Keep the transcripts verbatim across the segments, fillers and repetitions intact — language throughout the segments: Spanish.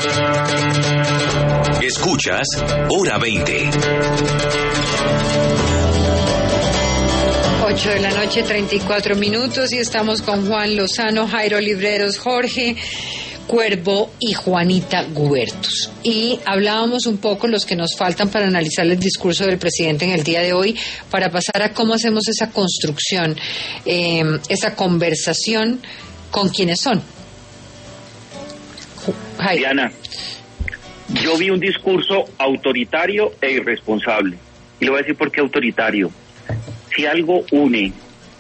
Escuchas Hora veinte. ocho de la noche, treinta y cuatro minutos, y estamos con Juan Lozano, Jairo Libreros, Jorge Cuervo y Juanita Gubertus. Y hablábamos un poco los que nos faltan para analizar el discurso del presidente en el día de hoy, para pasar a cómo hacemos esa construcción, eh, esa conversación con quienes son. Jairo. Diana, yo vi un discurso autoritario e irresponsable. Y le voy a decir por qué autoritario. Si algo une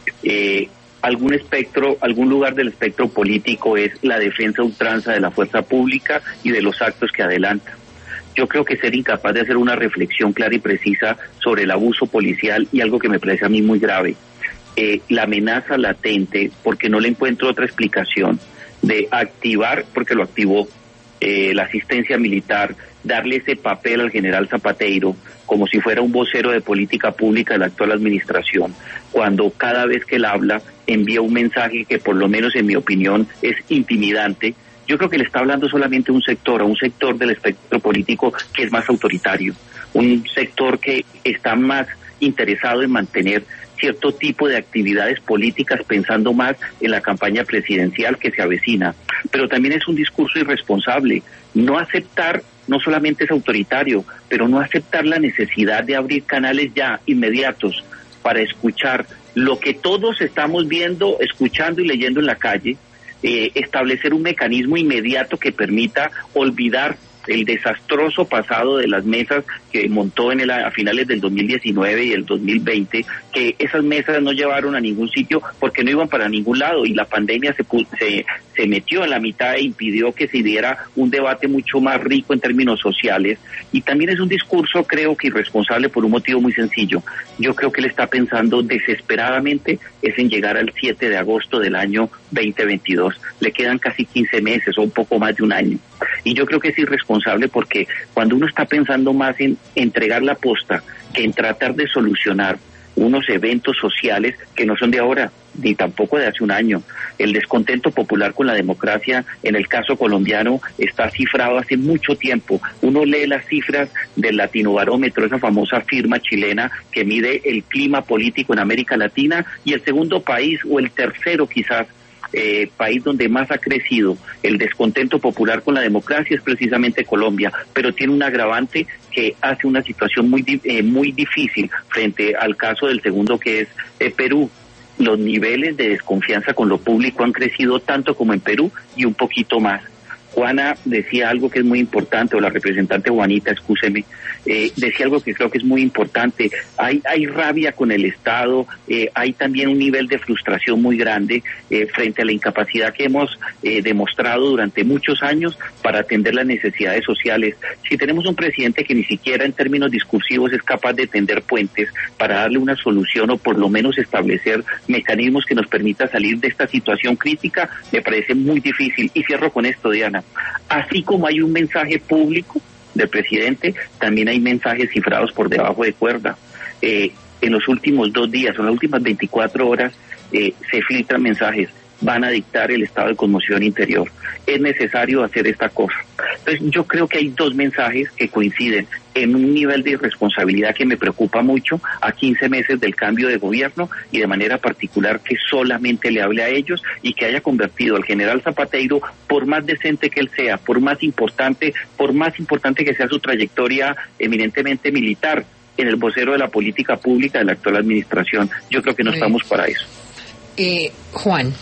eh, algún espectro, algún lugar del espectro político, es la defensa a ultranza de la fuerza pública y de los actos que adelanta. Yo creo que ser incapaz de hacer una reflexión clara y precisa sobre el abuso policial y algo que me parece a mí muy grave, eh, la amenaza latente, porque no le encuentro otra explicación, de activar, porque lo activó, eh, la asistencia militar, darle ese papel al general Zapateiro como si fuera un vocero de política pública de la actual administración, cuando cada vez que él habla envía un mensaje que por lo menos en mi opinión es intimidante. Yo creo que le está hablando solamente a un sector, a un sector del espectro político que es más autoritario, un sector que está más interesado en mantener cierto tipo de actividades políticas pensando más en la campaña presidencial que se avecina. Pero también es un discurso irresponsable. No aceptar, no solamente es autoritario, pero no aceptar la necesidad de abrir canales ya inmediatos para escuchar lo que todos estamos viendo, escuchando y leyendo en la calle, eh, establecer un mecanismo inmediato que permita olvidar el desastroso pasado de las mesas que montó en el, a finales del dos mil diecinueve y el dos mil veinte, que esas mesas no llevaron a ningún sitio porque no iban para ningún lado, y la pandemia se, se, se metió en la mitad e impidió que se diera un debate mucho más rico en términos sociales. Y también es un discurso, creo que irresponsable, por un motivo muy sencillo. Yo creo que él está pensando desesperadamente es en llegar al siete de agosto del año veinte veintidós. Le quedan casi quince meses o un poco más de un año. Y yo creo que es irresponsable porque cuando uno está pensando más en entregar la posta que en tratar de solucionar unos eventos sociales que no son de ahora, ni tampoco de hace un año. El descontento popular con la democracia, en el caso colombiano, está cifrado hace mucho tiempo. Uno lee las cifras del Latinobarómetro, esa famosa firma chilena que mide el clima político en América Latina, y el segundo país, o el tercero quizás, Eh, país donde más ha crecido el descontento popular con la democracia es precisamente Colombia, pero tiene un agravante que hace una situación muy eh, muy difícil frente al caso del segundo, que es eh, Perú. Los niveles de desconfianza con lo público han crecido tanto como en Perú y un poquito más. Juana decía algo que es muy importante, o la representante Juanita, excúseme, eh, decía algo que creo que es muy importante. Hay, hay rabia con el Estado, eh, hay también un nivel de frustración muy grande eh, frente a la incapacidad que hemos eh, demostrado durante muchos años para atender las necesidades sociales. Si tenemos un presidente que ni siquiera en términos discursivos es capaz de tender puentes para darle una solución, o por lo menos establecer mecanismos que nos permita salir de esta situación crítica, me parece muy difícil. Y cierro con esto, Diana. Así como hay un mensaje público del presidente, también hay mensajes cifrados por debajo de cuerda. Eh, en los últimos dos días, en las últimas veinticuatro horas, eh, se filtran mensajes. Van a dictar el estado de conmoción interior. Es necesario hacer esta cosa. Entonces, yo creo que hay dos mensajes que coinciden en un nivel de irresponsabilidad que me preocupa mucho a quince meses del cambio de gobierno, y de manera particular que solamente le hable a ellos y que haya convertido al general Zapateiro, por más decente que él sea, por más importante, por más importante que sea su trayectoria eminentemente militar, en el vocero de la política pública de la actual administración. Yo creo que no estamos para eso. Eh, Juan.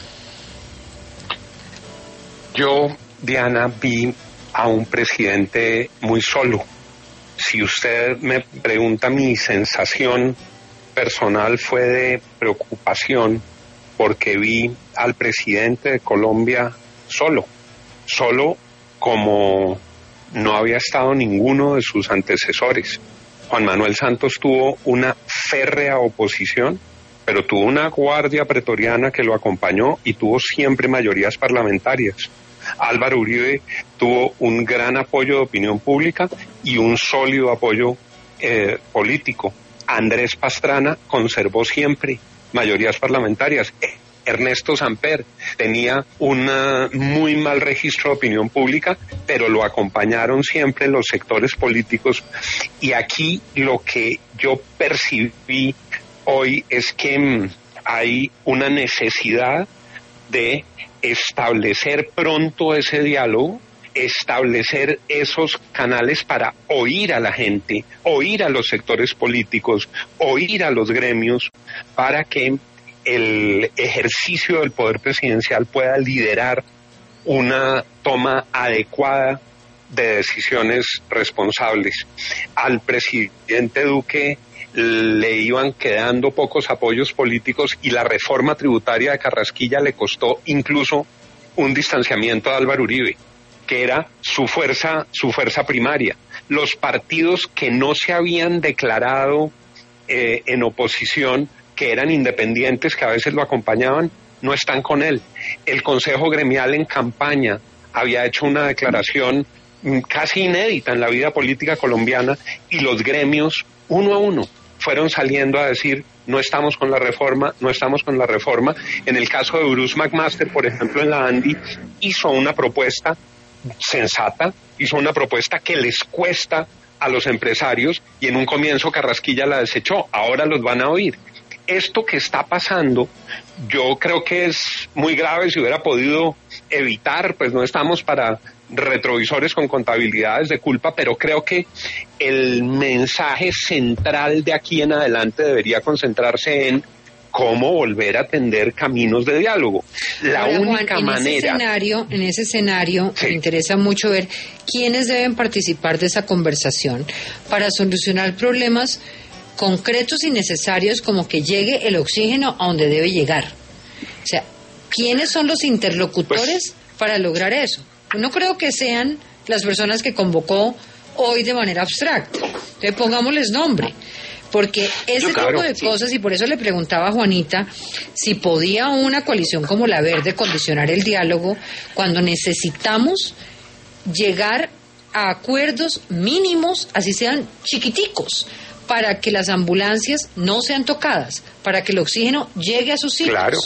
Yo, Diana, vi a un presidente muy solo. Si usted me pregunta, mi sensación personal fue de preocupación, porque vi al presidente de Colombia solo, solo como no había estado ninguno de sus antecesores. Juan Manuel Santos tuvo una férrea oposición, pero tuvo una guardia pretoriana que lo acompañó y tuvo siempre mayorías parlamentarias. Álvaro Uribe tuvo un gran apoyo de opinión pública y un sólido apoyo eh, político. Andrés Pastrana conservó siempre mayorías parlamentarias. Ernesto Samper tenía un muy mal registro de opinión pública, pero lo acompañaron siempre los sectores políticos. Y aquí lo que yo percibí hoy es que mmm, hay una necesidad de establecer pronto ese diálogo, establecer esos canales para oír a la gente, oír a los sectores políticos, oír a los gremios, para que el ejercicio del poder presidencial pueda liderar una toma adecuada de decisiones responsables. Al presidente Duque le iban quedando pocos apoyos políticos y la reforma tributaria de Carrasquilla le costó incluso un distanciamiento de Álvaro Uribe, que era su fuerza, su fuerza primaria. Los partidos que no se habían declarado eh, en oposición, que eran independientes, que a veces lo acompañaban, no están con él. El Consejo Gremial en campaña había hecho una declaración casi inédita en la vida política colombiana y los gremios, uno a uno, fueron saliendo a decir: no estamos con la reforma, no estamos con la reforma. En el caso de Bruce McMaster, por ejemplo, en la ANDI, hizo una propuesta sensata, hizo una propuesta que les cuesta a los empresarios y en un comienzo Carrasquilla la desechó, ahora los van a oír. Esto que está pasando, yo creo que es muy grave. Si hubiera podido evitar, pues no estamos para retrovisores con contabilidades de culpa, pero creo que el mensaje central de aquí en adelante debería concentrarse en cómo volver a tender caminos de diálogo. La Ahora, única Juan, en manera... Ese escenario, en ese escenario Sí. me interesa mucho ver quiénes deben participar de esa conversación para solucionar problemas concretos y necesarios, como que llegue el oxígeno a donde debe llegar. O sea, ¿quiénes son los interlocutores pues, para lograr eso? No creo que sean las personas que convocó hoy de manera abstracta. Entonces pongámosles nombre. Porque ese Yo, claro, tipo de sí. cosas, y por eso le preguntaba a Juanita si podía una coalición como la Verde condicionar el diálogo cuando necesitamos llegar a acuerdos mínimos, así sean chiquiticos, para que las ambulancias no sean tocadas, para que el oxígeno llegue a sus sitios. Claro.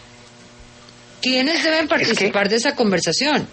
¿Quiénes deben participar es que, de esa conversación?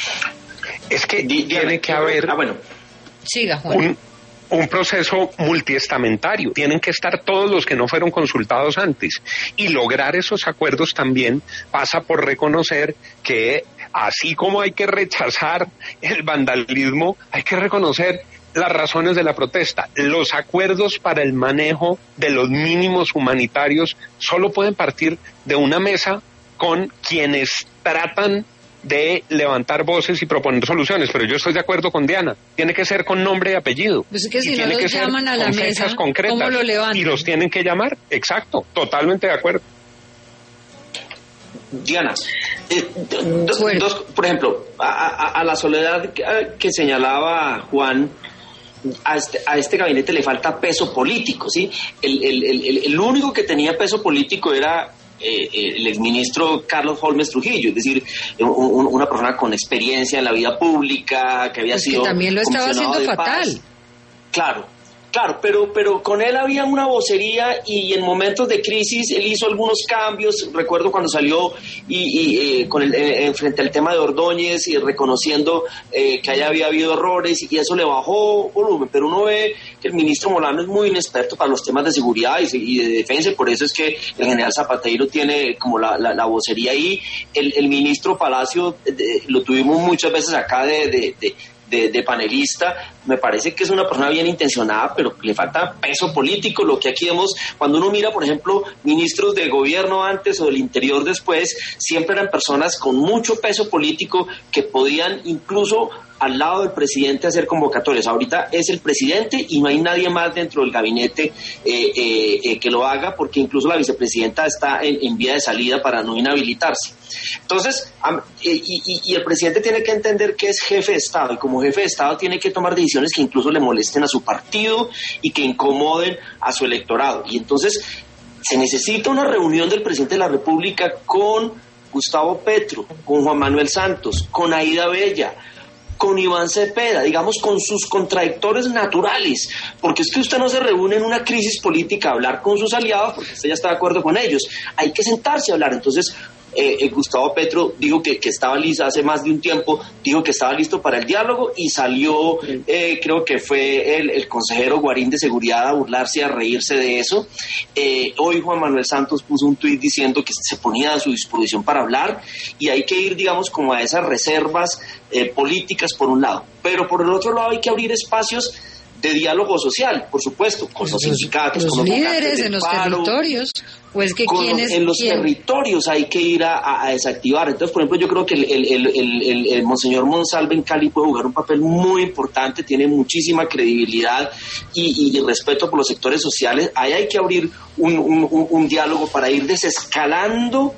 Es que tiene que haber ah, bueno. Siga, Juan. un, un proceso multiestamentario. Tienen que estar todos los que no fueron consultados antes. Y lograr esos acuerdos también pasa por reconocer que, así como hay que rechazar el vandalismo, hay que reconocer las razones de la protesta. Los acuerdos para el manejo de los mínimos humanitarios solo pueden partir de una mesa con quienes tratan de levantar voces y proponer soluciones, pero yo estoy de acuerdo con Diana, tiene que ser con nombre y apellido. Pues es que si y no tiene los que ser llaman a la con mesa, fechas concretas, ¿cómo lo levantan? Y los tienen que llamar, exacto, totalmente de acuerdo. Diana, eh, dos, dos, por ejemplo, a, a, a la soledad que, que señalaba Juan, a este, a este gabinete le falta peso político, ¿sí? El, el, el, el único que tenía peso político era eh, el exministro Carlos Holmes Trujillo, es decir, un, una persona con experiencia en la vida pública, que había pues sido que también lo estaba haciendo fatal. Paz. Claro. Claro, pero, pero con él había una vocería y en momentos de crisis él hizo algunos cambios. Recuerdo cuando salió y, y eh, con el, eh, frente al tema de Ordóñez y reconociendo eh, que haya había habido errores y eso le bajó volumen. Pero uno ve que el ministro Molano es muy inexperto para los temas de seguridad y, y de defensa, y por eso es que el general Zapateiro tiene como la, la, la vocería ahí. El, el ministro Palacio de, lo tuvimos muchas veces acá de... de, de De, de panelista, me parece que es una persona bien intencionada, pero le falta peso político. Lo que aquí vemos, cuando uno mira, por ejemplo, ministros del gobierno antes o del interior después, siempre eran personas con mucho peso político que podían incluso al lado del presidente hacer convocatorias. Ahorita es el presidente y no hay nadie más dentro del gabinete eh, eh, eh, que lo haga, porque incluso la vicepresidenta está en, en vía de salida para no inhabilitarse. Entonces, um, y, y, y el presidente tiene que entender que es jefe de Estado, y como jefe de Estado tiene que tomar decisiones que incluso le molesten a su partido y que incomoden a su electorado. Y entonces se necesita una reunión del presidente de la República con Gustavo Petro, con Juan Manuel Santos, con Aida Bella, con Iván Cepeda, digamos, con sus contradictores naturales, porque es que usted no se reúne en una crisis política a hablar con sus aliados porque usted ya está de acuerdo con ellos, hay que sentarse a hablar. Entonces eh, eh, Gustavo Petro dijo que, que estaba listo hace más de un tiempo, dijo que estaba listo para el diálogo y salió, eh, creo que fue el, el consejero Guarín de Seguridad a burlarse, a reírse de eso. Eh, hoy Juan Manuel Santos puso un tuit diciendo que se ponía a su disposición para hablar, y hay que ir, digamos, como a esas reservas eh, políticas por un lado, pero por el otro lado hay que abrir espacios de diálogo social, por supuesto, con los, los sindicatos, los con los líderes en los paro, territorios, o es que con quién los, es, en los quién? territorios hay que ir a, a, a desactivar. Entonces, por ejemplo, yo creo que el, el, el, el, el, el Monseñor Monsalve en Cali puede jugar un papel muy importante, tiene muchísima credibilidad y, y respeto por los sectores sociales. Ahí hay que abrir un, un, un, un diálogo para ir desescalando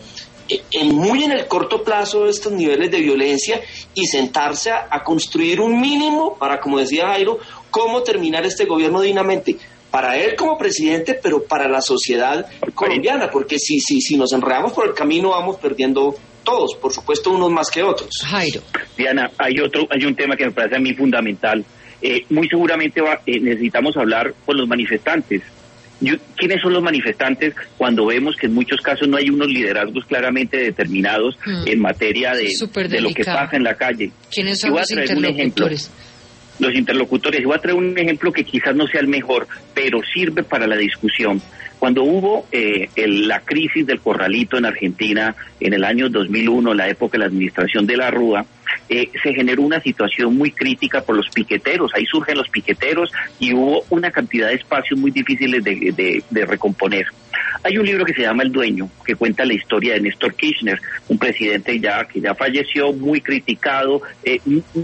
en muy en el corto plazo estos niveles de violencia y sentarse a, a construir un mínimo para, como decía Jairo, cómo terminar este gobierno dignamente, para él como presidente, pero para la sociedad colombiana, porque si, si, si nos enredamos por el camino vamos perdiendo todos, por supuesto unos más que otros. Jairo. Diana, hay otro, hay un tema que me parece a mí fundamental. Eh, muy seguramente va, eh, necesitamos hablar con los manifestantes. Yo, ¿quiénes son los manifestantes cuando vemos que en muchos casos no hay unos liderazgos claramente determinados mm. en materia de, de lo que pasa en la calle? ¿Quiénes son los interlocutores? Los interlocutores. Y voy a traer un ejemplo que quizás no sea el mejor, pero sirve para la discusión. Cuando hubo eh, el, la crisis del Corralito en Argentina en el año dos mil uno, la época de la administración de la Rúa, eh, se generó una situación muy crítica por los piqueteros. Ahí surgen los piqueteros y hubo una cantidad de espacios muy difíciles de, de, de recomponer. Hay un libro que se llama El Dueño, que cuenta la historia de Néstor Kirchner, un presidente ya que ya falleció, muy criticado. Eh,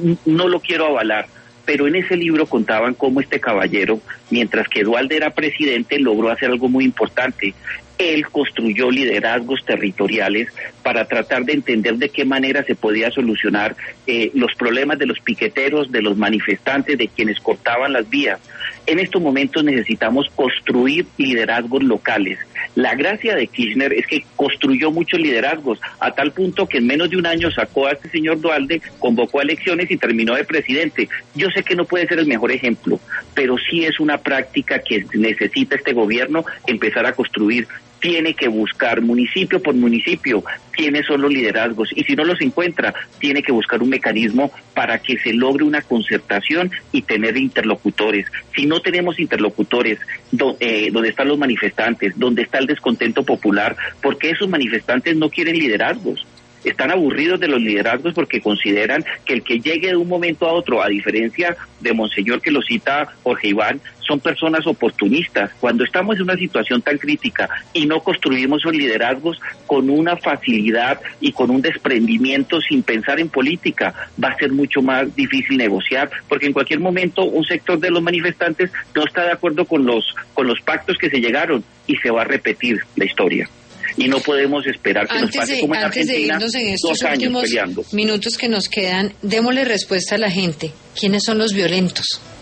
no lo quiero avalar, pero en ese libro contaban cómo este caballero, mientras que Duhalde era presidente, logró hacer algo muy importante. Él construyó liderazgos territoriales para tratar de entender de qué manera se podía solucionar eh, los problemas de los piqueteros, de los manifestantes, de quienes cortaban las vías. En estos momentos necesitamos construir liderazgos locales. La gracia de Kirchner es que construyó muchos liderazgos, a tal punto que en menos de un año sacó a este señor Duhalde, convocó a elecciones y terminó de presidente. Yo sé que no puede ser el mejor ejemplo, pero sí es una práctica que necesita este gobierno empezar a construir. Tiene que buscar municipio por municipio quiénes son los liderazgos, y si no los encuentra, tiene que buscar un mecanismo para que se logre una concertación y tener interlocutores. Si no tenemos interlocutores, do, eh, donde están los manifestantes, donde está el descontento popular, porque esos manifestantes no quieren liderazgos. Están aburridos de los liderazgos porque consideran que el que llegue de un momento a otro, a diferencia de Monseñor que lo cita Jorge Iván, son personas oportunistas. Cuando estamos en una situación tan crítica y no construimos esos liderazgos con una facilidad y con un desprendimiento sin pensar en política, va a ser mucho más difícil negociar, porque en cualquier momento un sector de los manifestantes no está de acuerdo con los, con los pactos que se llegaron y se va a repetir la historia. Y no podemos esperar que antes nos pase de, como en antes Argentina, de irnos en estos dos años últimos peleando. Minutos que nos quedan, démosle respuesta a la gente. ¿Quiénes son los violentos?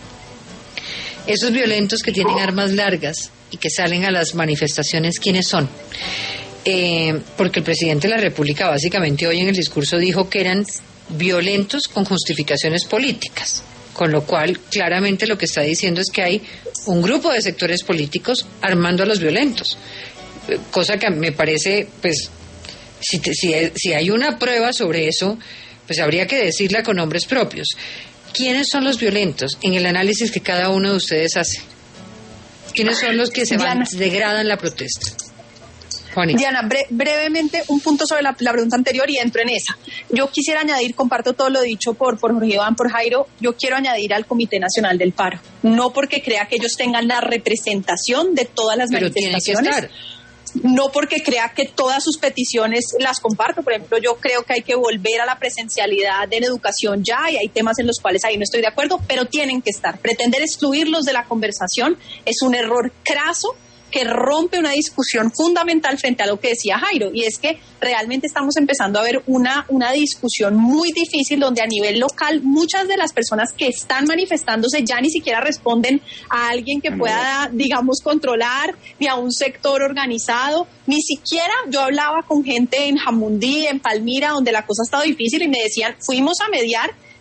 Esos violentos que tienen armas largas y que salen a las manifestaciones, ¿quiénes son? Eh, porque el presidente de la República básicamente hoy en el discurso dijo que eran violentos con justificaciones políticas, con lo cual claramente lo que está diciendo es que hay un grupo de sectores políticos armando a los violentos. Cosa que me parece, pues, si, te, si, si hay una prueba sobre eso, pues habría que decirla con nombres propios. ¿Quiénes son los violentos en el análisis que cada uno de ustedes hace? ¿Quiénes son los que se van, Diana, degradan la protesta? Juanita. Diana, bre brevemente un punto sobre la, la pregunta anterior y entro en esa. Yo quisiera añadir, comparto todo lo dicho por, por Jorge Iván, por Jairo, yo quiero añadir al Comité Nacional del Paro. No porque crea que ellos tengan la representación de todas las Pero manifestaciones. Tiene que estar. No porque crea que todas sus peticiones las comparto. Por ejemplo, yo creo que hay que volver a la presencialidad en educación ya, y hay temas en los cuales ahí no estoy de acuerdo, pero tienen que estar. Pretender excluirlos de la conversación es un error craso que rompe una discusión fundamental frente a lo que decía Jairo, y es que realmente estamos empezando a ver una, una discusión muy difícil donde a nivel local muchas de las personas que están manifestándose ya ni siquiera responden a alguien que pueda, digamos, controlar, ni a un sector organizado, ni siquiera. Yo hablaba con gente en Jamundí, en Palmira, donde la cosa ha estado difícil, y me decían, fuimos a mediar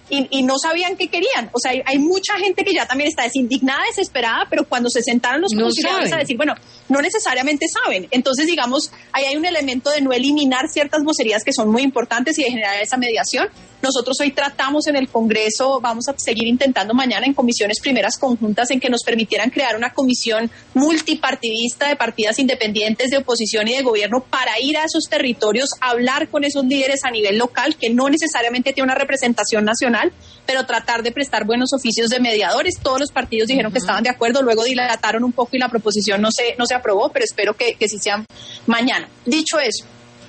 y, y no sabían qué querían. O sea, hay, hay mucha gente que ya también está desindignada, desesperada, pero cuando se sentaron los no conciliadores a decir, bueno, no necesariamente saben. Entonces, digamos, ahí hay un elemento de no eliminar ciertas vocerías que son muy importantes y de generar esa mediación. Nosotros hoy tratamos en el Congreso, vamos a seguir intentando mañana en comisiones primeras conjuntas en que nos permitieran crear una comisión multipartidista de partidas independientes de oposición y de gobierno para ir a esos territorios, hablar con esos líderes a nivel local, que no necesariamente tiene una representación nacional, pero tratar de prestar buenos oficios de mediadores. Todos los partidos dijeron uh-huh. que estaban de acuerdo, luego dilataron un poco y la proposición no se, no se aprobó, pero espero que, que sí sea mañana. Dicho eso,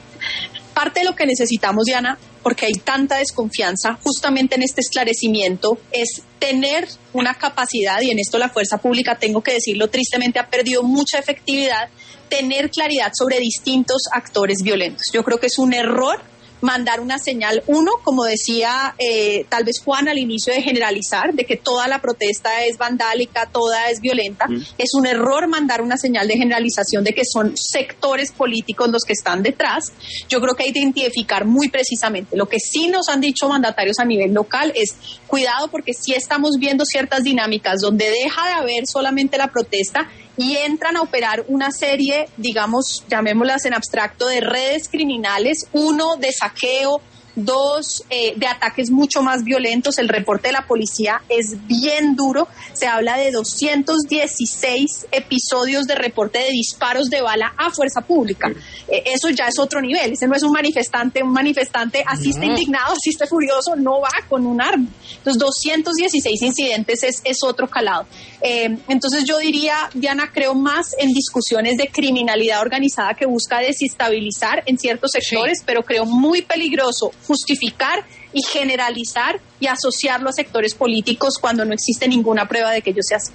parte de lo que necesitamos, Diana, porque hay tanta desconfianza justamente en este esclarecimiento, es tener una capacidad, y en esto la fuerza pública, tengo que decirlo, tristemente ha perdido mucha efectividad, tener claridad sobre distintos actores violentos. Yo creo que es un error mandar una señal, uno, como decía eh, tal vez Juan al inicio, de generalizar, de que toda la protesta es vandálica, toda es violenta. Mm. Es un error mandar una señal de generalización de que son sectores políticos los que están detrás. Yo creo que hay que identificar muy precisamente. Lo que sí nos han dicho mandatarios a nivel local es cuidado, porque sí estamos viendo ciertas dinámicas donde deja de haber solamente la protesta y entran a operar una serie, digamos, llamémoslas en abstracto, de redes criminales, uno, de saqueo, dos, eh, de ataques mucho más violentos. El reporte de la policía es bien duro, se habla de doscientos dieciséis episodios de reporte de disparos de bala a fuerza pública. Eh, eso ya es otro nivel, ese no es un manifestante, un manifestante así esté indignado, así esté furioso, no va con un arma. Entonces, doscientos dieciséis incidentes es, es otro calado. Eh, entonces yo diría, Diana, creo más en discusiones de criminalidad organizada que busca desestabilizar en ciertos sectores, sí. pero creo muy peligroso justificar y generalizar y asociarlo a sectores políticos cuando no existe ninguna prueba de que ello sea así.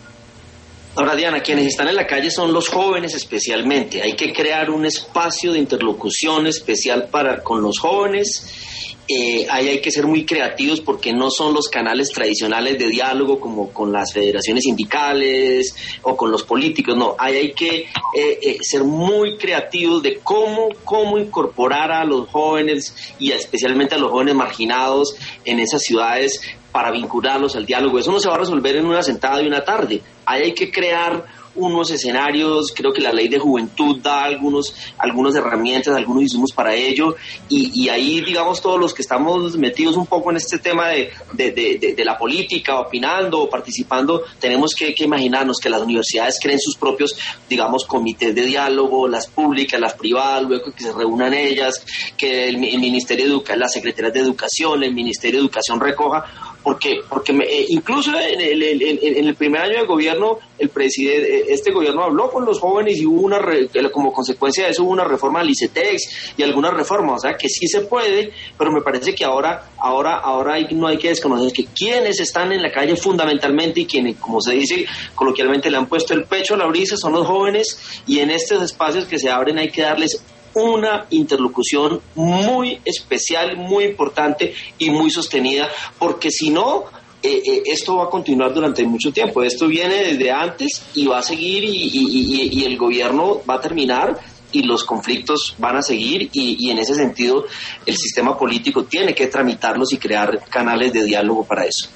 Ahora, Diana, quienes están en la calle son los jóvenes especialmente. Hay que crear un espacio de interlocución especial para con los jóvenes. Eh, ahí hay que ser muy creativos porque no son los canales tradicionales de diálogo como con las federaciones sindicales o con los políticos, no, ahí hay que eh, eh, ser muy creativos de cómo, cómo incorporar a los jóvenes y especialmente a los jóvenes marginados en esas ciudades para vincularlos al diálogo. Eso no se va a resolver en una sentada y una tarde, ahí hay que crear unos escenarios. Creo que la ley de juventud da algunos, algunas herramientas, algunos insumos para ello, y, y ahí, digamos, todos los que estamos metidos un poco en este tema de, de, de, de, de la política, opinando o participando, tenemos que, que imaginarnos que las universidades creen sus propios, digamos, comités de diálogo, las públicas, las privadas, luego que se reúnan ellas, que el, el Ministerio de Educación, las Secretarías de Educación, el Ministerio de Educación recoja, porque porque me, eh, incluso en el, en, en el primer año de gobierno, el presidente, este gobierno habló con los jóvenes y hubo una, re, como consecuencia de eso hubo una reforma al ICETEX y algunas reformas, o sea que sí se puede, pero me parece que ahora ahora ahora hay, no hay que desconocer que quienes están en la calle fundamentalmente y quienes, como se dice coloquialmente, le han puesto el pecho a la brisa son los jóvenes, y en estos espacios que se abren hay que darles una interlocución muy especial, muy importante y muy sostenida, porque si no, eh, eh, esto va a continuar durante mucho tiempo. Esto viene desde antes y va a seguir, y, y, y, y el gobierno va a terminar y los conflictos van a seguir, y, y en ese sentido el sistema político tiene que tramitarlos y crear canales de diálogo para eso.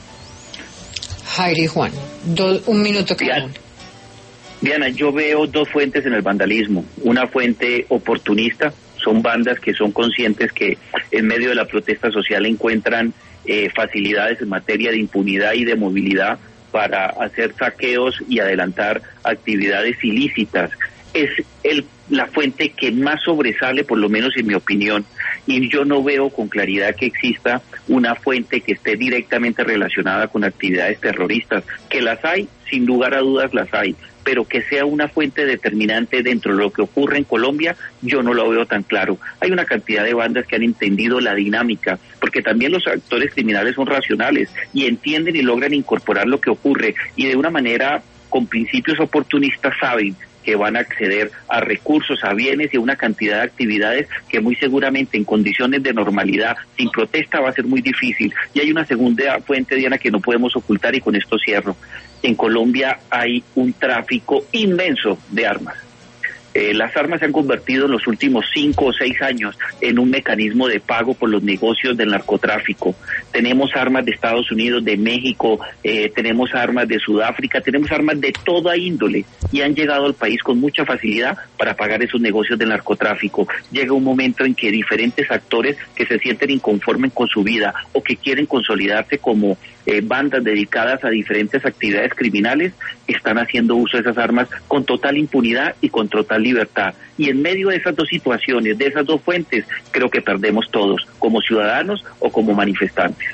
Jairo y Juan, do, un minuto cada uno. Diana, yo veo dos fuentes en el vandalismo. Una fuente oportunista, son bandas que son conscientes que en medio de la protesta social encuentran eh, facilidades en materia de impunidad y de movilidad para hacer saqueos y adelantar actividades ilícitas. Es el, la fuente que más sobresale, por lo menos en mi opinión, y yo no veo con claridad que exista una fuente que esté directamente relacionada con actividades terroristas. Que las hay, sin lugar a dudas las hay, pero que sea una fuente determinante dentro de lo que ocurre en Colombia, yo no lo veo tan claro. Hay una cantidad de bandas que han entendido la dinámica, porque también los actores criminales son racionales y entienden y logran incorporar lo que ocurre, y de una manera con principios oportunistas saben que van a acceder a recursos, a bienes y a una cantidad de actividades que muy seguramente en condiciones de normalidad, sin protesta, va a ser muy difícil. Y hay una segunda fuente, Diana, que no podemos ocultar, y con esto cierro. En Colombia hay un tráfico inmenso de armas. Eh, las armas se han convertido en los últimos cinco o seis años en un mecanismo de pago por los negocios del narcotráfico. Tenemos armas de Estados Unidos, de México, eh, tenemos armas de Sudáfrica, tenemos armas de toda índole y han llegado al país con mucha facilidad para pagar esos negocios del narcotráfico. Llega un momento en que diferentes actores que se sienten inconformes con su vida o que quieren consolidarse como eh, bandas dedicadas a diferentes actividades criminales están haciendo uso de esas armas con total impunidad y con total libertad. Y en medio de esas dos situaciones, de esas dos fuentes, creo que perdemos todos, como ciudadanos o como manifestantes.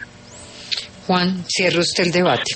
Juan, cierre usted el debate.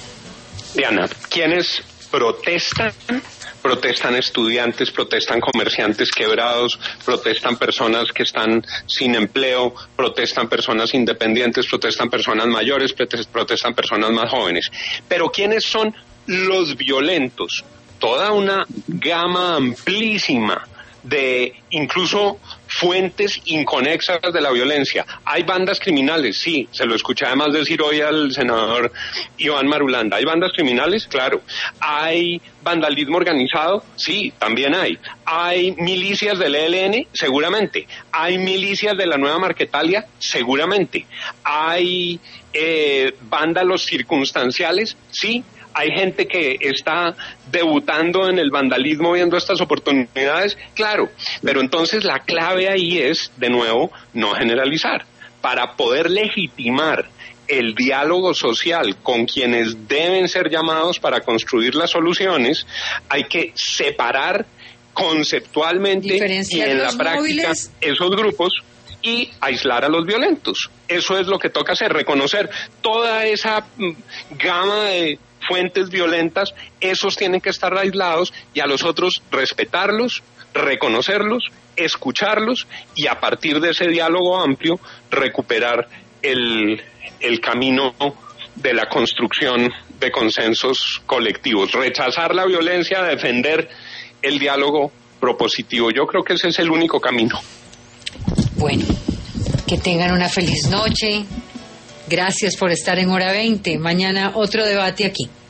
Diana, ¿quiénes protestan? Protestan estudiantes, protestan comerciantes quebrados, protestan personas que están sin empleo, protestan personas independientes, protestan personas mayores, protestan personas más jóvenes. Pero ¿quiénes son los violentos? Toda una gama amplísima de incluso fuentes inconexas de la violencia. Hay bandas criminales, sí, se lo escuché además decir hoy al senador Iván Marulanda. ¿Hay bandas criminales? Claro. ¿Hay vandalismo organizado? Sí, también hay. ¿Hay milicias del E L N? Seguramente. ¿Hay milicias de la Nueva Marquetalia? Seguramente. ¿Hay eh, vándalos circunstanciales? Sí. ¿Hay gente que está debutando en el vandalismo viendo estas oportunidades? Claro, pero entonces la clave ahí es, de nuevo, no generalizar. Para poder legitimar el diálogo social con quienes deben ser llamados para construir las soluciones, hay que separar conceptualmente y en la práctica móviles. Esos grupos y aislar a los violentos. Eso es lo que toca hacer, reconocer toda esa gama de fuentes violentas, esos tienen que estar aislados y a los otros respetarlos, reconocerlos, escucharlos y a partir de ese diálogo amplio recuperar el, el camino de la construcción de consensos colectivos, rechazar la violencia, defender el diálogo propositivo. Yo creo que ese es el único camino. Bueno, que tengan una feliz noche. Gracias por estar en Hora veinte. Mañana otro debate aquí.